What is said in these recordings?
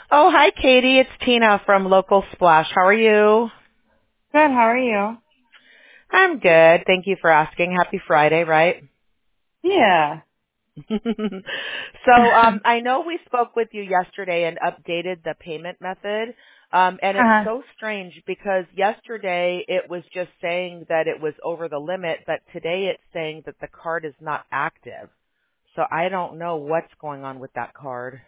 Oh, hi, Katie. It's Tina from Local Splash. How are you? Good, how are you? I'm good. Thank you for asking. Happy Friday, right? Yeah. I know we spoke with you yesterday and updated the payment method. And it's uh, so strange because yesterday it was just saying that it was over the limit, but today it's saying that the card is not active. So I don't know what's going on with that card.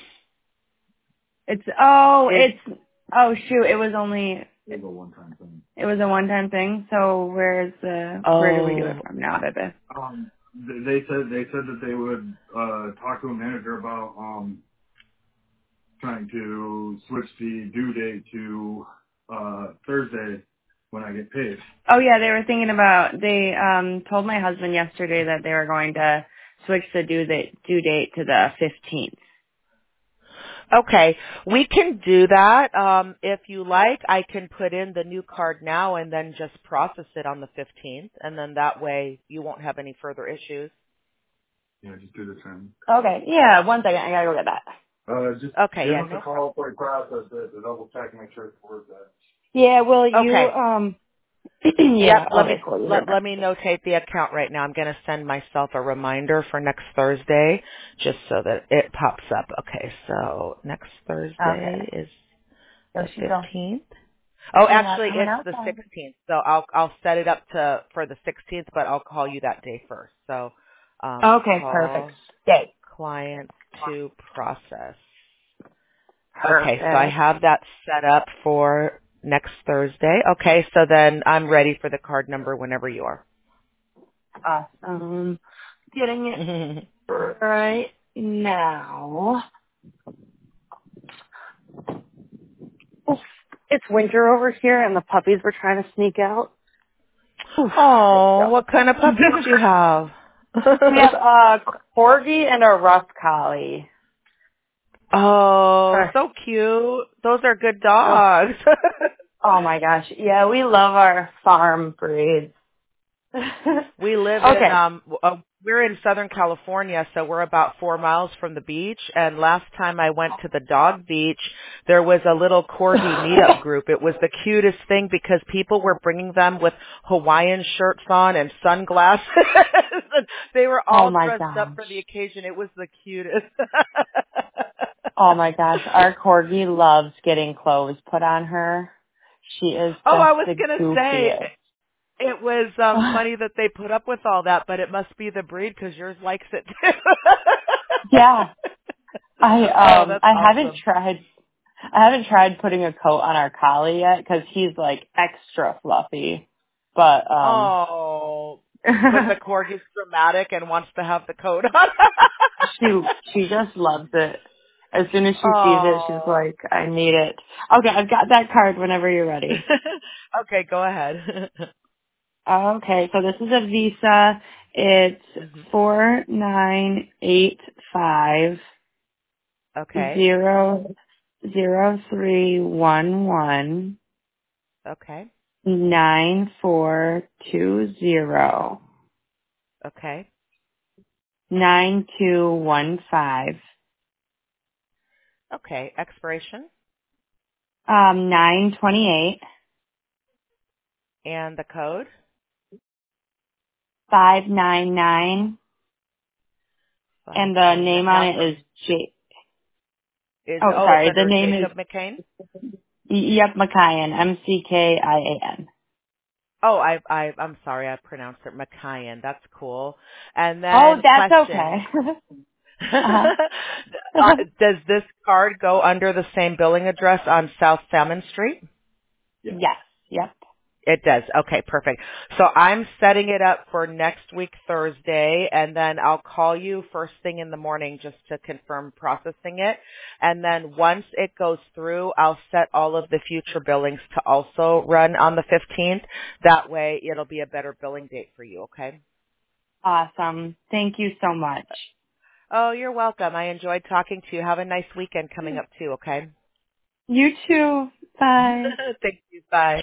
It, oh shoot, it was a one-time thing, so where do we do it oh, from now, baby? They said that they would talk to a manager about trying to switch the due date to Thursday when I get paid. Oh yeah, they told my husband yesterday that they were going to switch the due date to the 15th. okay, we can do that. If you like, I can put in the new card now and then just process it on the 15th, and then that way you won't have any further issues. Yeah, just do the same. Okay, yeah, one second, I gotta go get that. Just Okay, give yeah, us a no problem. call before you process it to double check and make sure it's worth it. Yeah, will you, Okay. yeah, Yep, let me okay, cool, you're let right. me notate the account right now. I'm going to send myself a reminder for next Thursday just so that it pops up. Okay, so next Thursday Okay, is there the she goes. 15th. Oh, You're not actually coming it's the outside. 16th. So I'll set it up for the 16th, but I'll call you that day first. So Okay, perfect. call Stay. client to process. Okay, so I Perfect. have that set up for next Thursday. Okay, so then I'm ready for the card number whenever you are. Awesome. Getting it right now. Oof. It's winter over here and the puppies were trying to sneak out. Oof. Oh, what kind of puppies do you have? We have a corgi and a rough collie. Oh, Her- so cute. Those are good Oh, dogs. oh my gosh. Yeah, we love our farm breeds. We live in Okay. we're in Southern California, so we're about 4 miles from the beach, and last time I went to the dog beach, there was a little corgi meetup group. It was the cutest thing because people were bringing them with Hawaiian shirts on and sunglasses. They were Oh all my dressed up gosh. for the occasion. It was the cutest. Oh my gosh. Our corgi loves getting clothes put on her. She is Oh, just I was the going to say goofiest. it was funny that they put up with all that, but it must be the breed because yours likes it too. Yeah. Oh, that's I haven't awesome. tried putting a coat on our collie yet because he's like extra fluffy. But Oh, but the corgi's dramatic and wants to have the coat on. she just loves it. As soon as she sees it, she's Oh. like, I need it. Okay, I've got that card whenever you're ready. Okay, go ahead. Okay, so this is a Visa. It's Mhm. 4985 Okay. 00311 Okay. 9420 Okay. 9215 Okay. Expiration 928 and the code 599 and the 599. name on Now it for is J. is Oh, it's sorry. The under name is Jacob McCain. Yep Makayan. MCKIAN. Oh, I'm sorry, I pronounced it Macayan. That's cool. And Oh, then that's question. okay. uh-huh. Does this card go under the same billing address on South Salmon Street? Yeah. Yes. Yep. It does. Okay, perfect. So I'm setting it up for next week, Thursday, and then I'll call you first thing in the morning just to confirm processing it. And then once it goes through, I'll set all of the future billings to also run on the 15th. That way it'll be a better billing date for you, okay? Awesome. Thank you so much. Oh, you're welcome. I enjoyed talking to you. Have a nice weekend coming up too, okay? You too. Bye. Thank you. Bye.